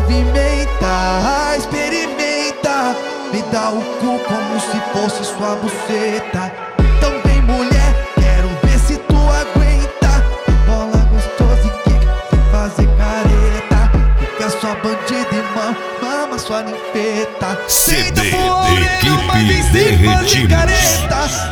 movimenta, experimenta, me dá o cu como se fosse sua buceta. Então vem mulher, quero ver se tu aguenta. Bola gostosa e quica, sem fazer careta. Fica sua bandida e mama sua ninfeta. CD de Equipe Derretidos.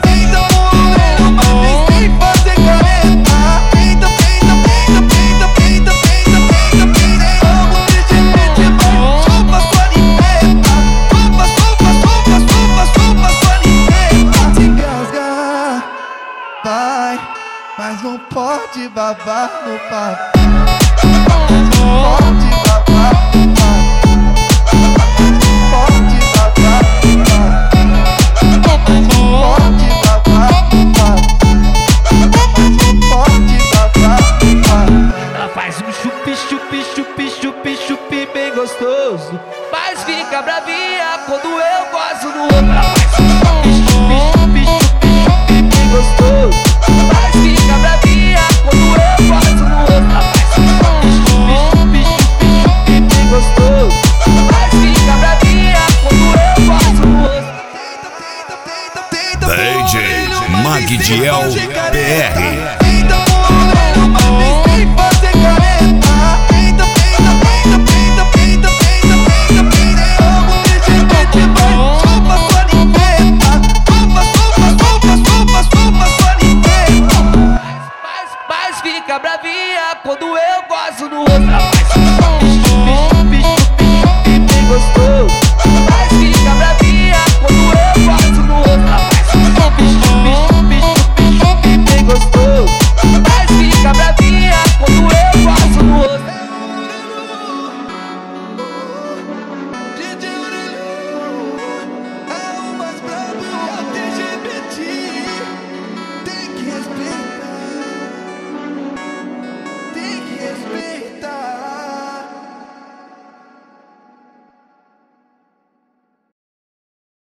Vai, mas não pode babar no papo. Pode babar no papo. Pode babar no papo. Pode babar no papo. Pode babar no papo. Ela faz um chupi, chupi, chupi, chupi, chupi bem gostoso, mas fica bravinha quando eu gosto do outro. Ela faz um chupi, chupi, chupi, chupi, chupi bem gostoso, mas fica bravinha quando eu gosto do outro. Ela faz um chupi, chupi, chupi, chupi, chupi bem gostoso, mas fica bravinha quando eu gosto do outro. DJ Magdiel BR.